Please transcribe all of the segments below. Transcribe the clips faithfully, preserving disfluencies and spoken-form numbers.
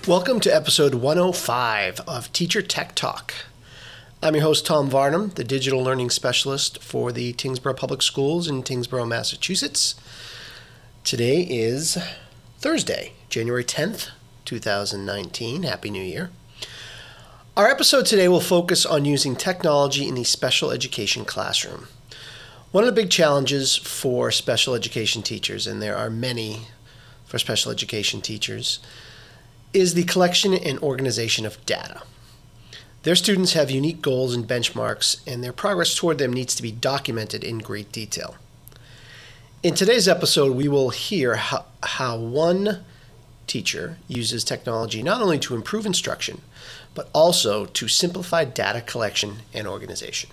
Welcome to episode one oh five of Teacher Tech Talk. I'm your host, Tom Varnum, the digital learning specialist for the Tyngsboro Public Schools in Tyngsboro, Massachusetts. Today is Thursday, January tenth, twenty nineteen. Happy New Year. Our episode today will focus on using technology in the special education classroom. One of the big challenges for special education teachers, and there are many for special education teachers, is the collection and organization of data. Their students have unique goals and benchmarks, and their progress toward them needs to be documented in great detail. In today's episode, we will hear how, how one teacher uses technology not only to improve instruction, but also to simplify data collection and organization.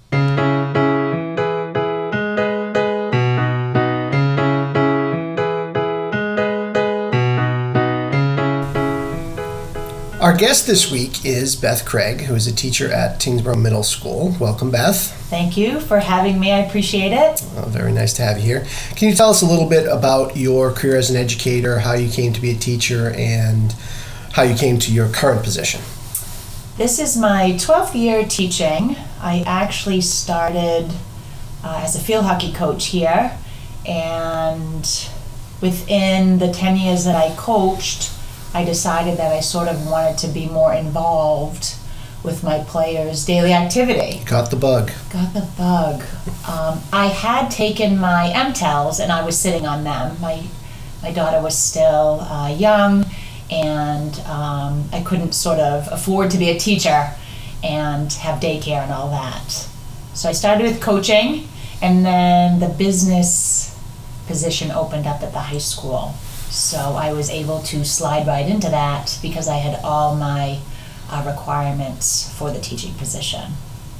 Our guest this week is Beth Craig, who is a teacher at Tyngsboro Middle School. Welcome, Beth. Thank you for having me. I appreciate it. Oh, very nice to have you here. Can you tell us a little bit about your career as an educator, how you came to be a teacher, and how you came to your current position? This is my twelfth year teaching. I actually started uh, as a field hockey coach here, and within the ten years that I coached, I decided that I sort of wanted to be more involved with my players' daily activity. Got the bug. Got the bug. Um, I had taken my M TELs and I was sitting on them. My my daughter was still uh, young, and um, I couldn't sort of afford to be a teacher and have daycare and all that. So I started with coaching, and then the business position opened up at the high school. So I was able to slide right into that because I had all my uh, requirements for the teaching position.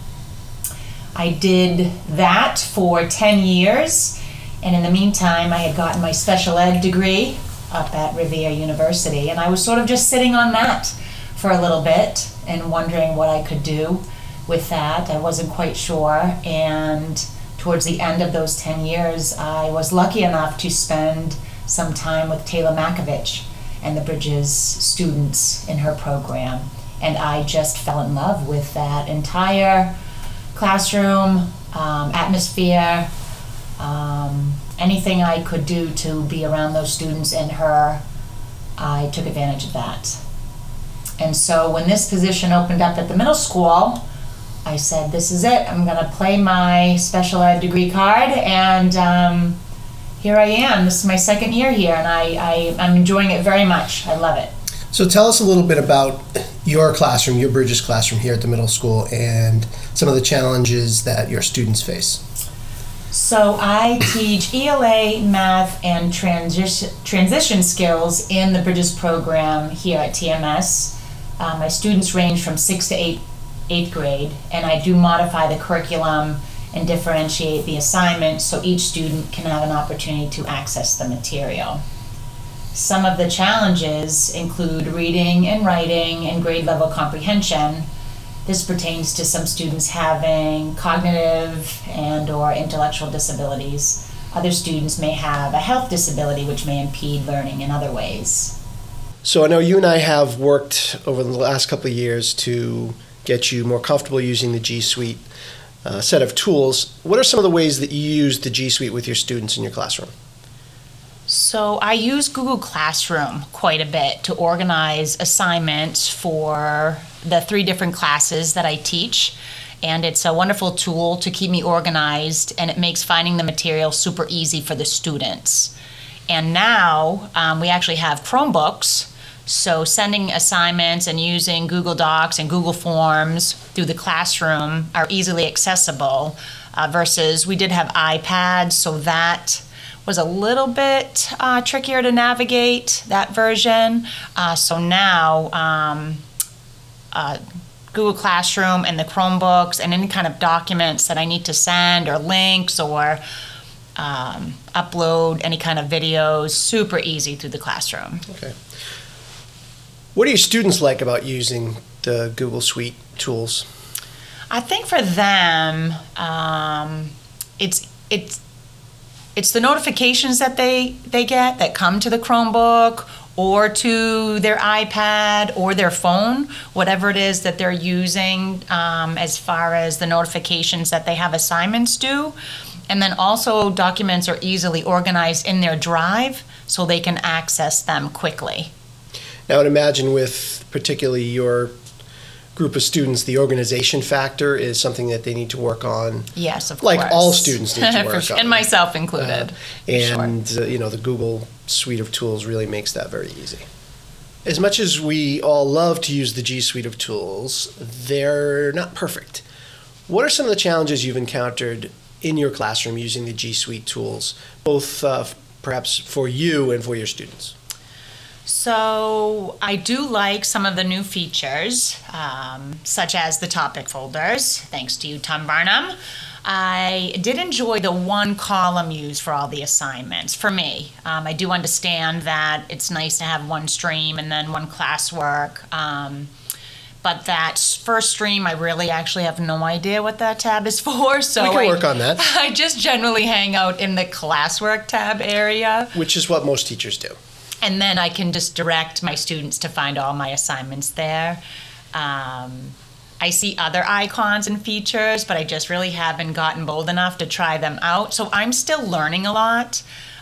I did that for ten years, and in the meantime I had gotten my special ed degree up at Revere University, and I was sort of just sitting on that for a little bit and wondering what I could do with that. I wasn't quite sure, and towards the end of those ten years I was lucky enough to spend some time with Taylor Makovich and the Bridges students in her program. And I just fell in love with that entire classroom, um, atmosphere, um, anything I could do to be around those students and her, I took advantage of that. And so when this position opened up at the middle school, I said, this is it. I'm gonna play my special ed degree card, and um, here I am. This is my second year here, and I, I, I'm enjoying it very much. I love it. So tell us a little bit about your classroom, your Bridges classroom here at the middle school, and some of the challenges that your students face. So I teach E L A, math, and transition, transition skills in the Bridges program here at T M S. Uh, my students range from sixth to eighth, eighth grade, and I do modify the curriculum and differentiate the assignment so each student can have an opportunity to access the material. Some of the challenges include reading and writing and grade level comprehension. This pertains to some students having cognitive and or intellectual disabilities. Other students may have a health disability which may impede learning in other ways. So I know you and I have worked over the last couple of years to get you more comfortable using the G Suite Uh, set of tools. What are some of the ways that you use the G Suite with your students in your classroom? So I use Google Classroom quite a bit to organize assignments for the three different classes that I teach, and it's a wonderful tool to keep me organized, and it makes finding the material super easy for the students. And now um, we actually have Chromebooks, so sending assignments and using Google Docs and Google Forms through the classroom are easily accessible uh, versus we did have iPads, so that was a little bit uh, trickier to navigate, that version. Uh, so now um, uh, Google Classroom and the Chromebooks and any kind of documents that I need to send or links or um, upload any kind of videos, super easy through the classroom. Okay. What do your students like about using the Google Suite tools? I think for them, um, it's it's it's the notifications that they, they get that come to the Chromebook, or to their iPad or their phone, whatever it is that they're using um, as far as the notifications that they have assignments due. And then also documents are easily organized in their drive so they can access them quickly. Now, I would imagine with particularly your group of students, the organization factor is something that they need to work on. Yes, of like course. Like all students need to work sure. on. And myself included. Uh, and, sure. uh, you know, the Google suite of tools really makes that very easy. As much as we all love to use the G Suite of tools, they're not perfect. What are some of the challenges you've encountered in your classroom using the G Suite tools, both uh, perhaps for you and for your students? So I do like some of the new features, um, such as the topic folders, thanks to you, Tom Barnum. I did enjoy the one column used for all the assignments, for me. Um, I do understand that it's nice to have one stream and then one classwork. Um, But that first stream, I really actually have no idea what that tab is for. So we can I, work on that. I just generally hang out in the classwork tab area. Which is what most teachers do. And then I can just direct my students to find all my assignments there. Um, I see other icons and features, but I just really haven't gotten bold enough to try them out. So I'm still learning a lot.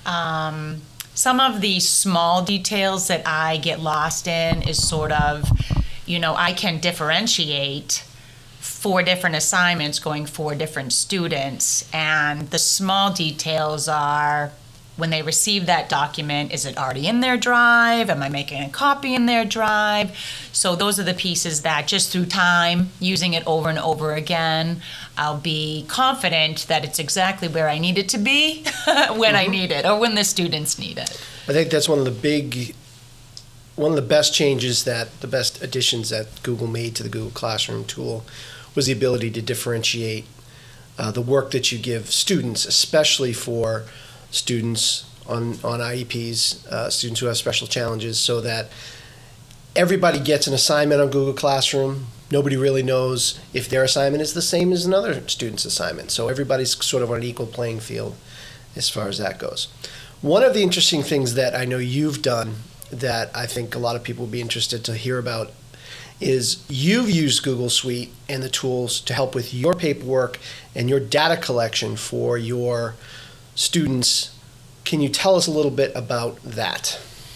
Um, some of the small details that I get lost in is sort of, you know, I can differentiate four different assignments going for different students. And the small details are, when they receive that document, is it already in their drive? Am I making a copy in their drive? So those are the pieces that just through time, using it over and over again, I'll be confident that it's exactly where I need it to be when mm-hmm. I need it or when the students need it. I think that's one of the big, one of the best changes that, the best additions that Google made to the Google Classroom tool was the ability to differentiate uh, the work that you give students, especially for students on, on I E Ps, uh, students who have special challenges, so that everybody gets an assignment on Google Classroom. Nobody really knows if their assignment is the same as another student's assignment. So everybody's sort of on an equal playing field as far as that goes. One of the interesting things that I know you've done that I think a lot of people will be interested to hear about is you've used Google Suite and the tools to help with your paperwork and your data collection for your students. Can you tell us a little bit about that?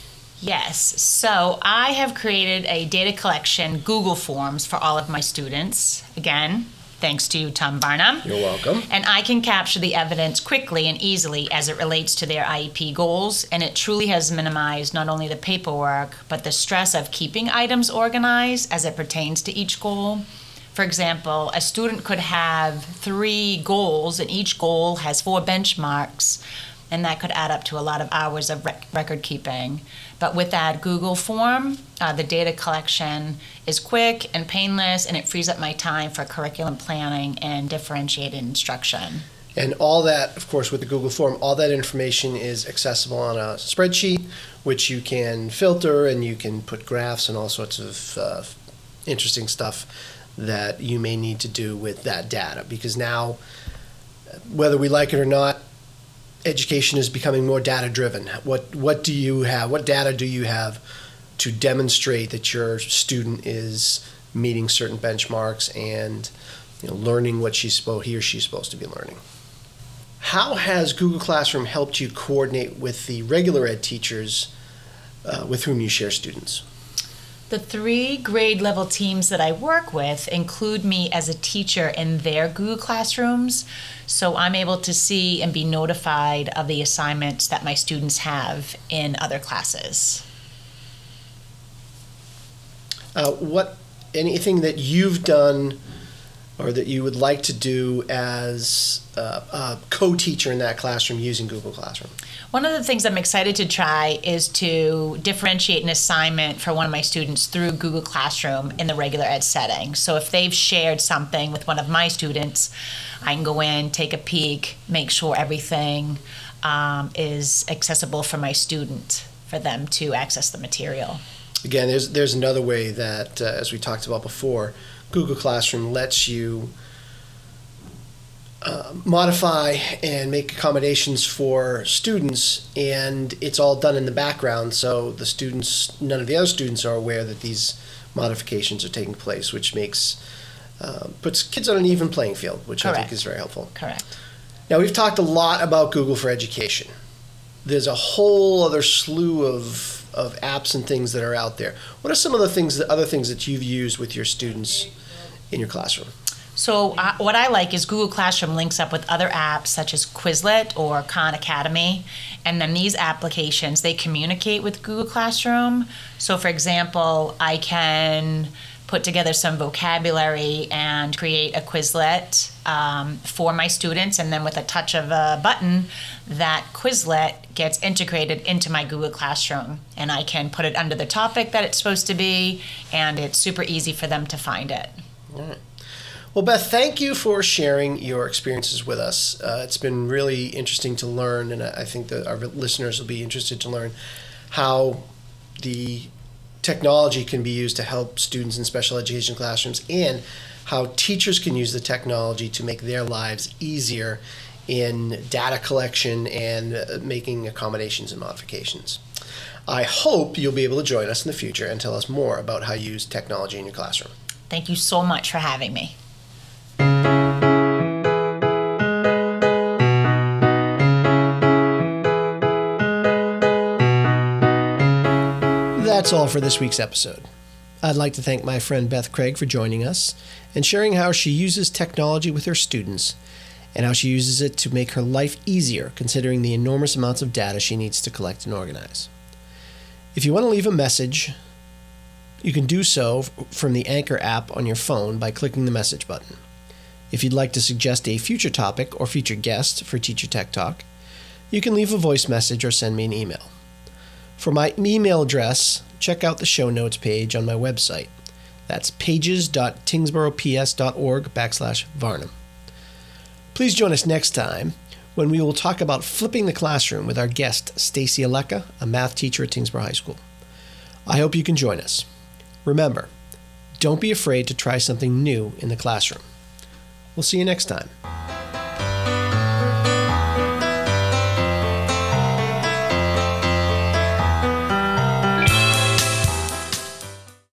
Yes. So I have created a data collection Google Forms for all of my students. Again, thanks to you, Tom Barnum. You're welcome. And I can capture the evidence quickly and easily as it relates to their I E P goals. And it truly has minimized not only the paperwork, but the stress of keeping items organized as it pertains to each goal. For example, a student could have three goals, and each goal has four benchmarks, and that could add up to a lot of hours of rec- record keeping. But with that Google form, uh, the data collection is quick and painless, and it frees up my time for curriculum planning and differentiated instruction. And all that, of course, with the Google form, all that information is accessible on a spreadsheet, which you can filter, and you can put graphs and all sorts of uh, interesting stuff that you may need to do with that data. Because now, whether we like it or not, education is becoming more data-driven. What what do you have? What data do you have to demonstrate that your student is meeting certain benchmarks and, you know, learning what she's supposed, he or she's supposed to be learning? How has Google Classroom helped you coordinate with the regular ed teachers uh, with whom you share students? The three grade level teams that I work with include me as a teacher in their Google Classrooms, so I'm able to see and be notified of the assignments that my students have in other classes. Uh, what, anything that you've done or that you would like to do as uh, a co-teacher in that classroom using Google Classroom? One of the things I'm excited to try is to differentiate an assignment for one of my students through Google Classroom in the regular ed setting. So if they've shared something with one of my students, I can go in, take a peek, make sure everything um, is accessible for my student, for them to access the material. Again, there's there's another way that, uh, as we talked about before, Google Classroom lets you uh, modify and make accommodations for students, and it's all done in the background, so the students, none of the other students are aware that these modifications are taking place, which makes uh, puts kids on an even playing field, which Correct. I think is very helpful. Correct. Now, we've talked a lot about Google for Education. There's a whole other slew of, of apps and things that are out there. What are some of the things, the other things that you've used with your students in your classroom? So uh, what I like is Google Classroom links up with other apps such as Quizlet or Khan Academy, and then these applications, they communicate with Google Classroom. So for example, I can put together some vocabulary and create a Quizlet um, for my students, and then with a touch of a button, that Quizlet gets integrated into my Google Classroom, and I can put it under the topic that it's supposed to be, and it's super easy for them to find it. All right. Well, Beth, thank you for sharing your experiences with us. Uh, it's been really interesting to learn, and I think that our listeners will be interested to learn how the technology can be used to help students in special education classrooms, and how teachers can use the technology to make their lives easier in data collection and uh, making accommodations and modifications. I hope you'll be able to join us in the future and tell us more about how you use technology in your classroom. Thank you so much for having me. That's all for this week's episode. I'd like to thank my friend Beth Craig for joining us and sharing how she uses technology with her students and how she uses it to make her life easier, considering the enormous amounts of data she needs to collect and organize. If you want to leave a message, you can do so from the Anchor app on your phone by clicking the message button. If you'd like to suggest a future topic or featured guest for Teacher Tech Talk, you can leave a voice message or send me an email. For my email address, check out the show notes page on my website. That's pages.tingsborops.org backslash Varnum. Please join us next time when we will talk about flipping the classroom with our guest, Stacy Aleka, a math teacher at Tingsboro High School. I hope you can join us. Remember, don't be afraid to try something new in the classroom. We'll see you next time.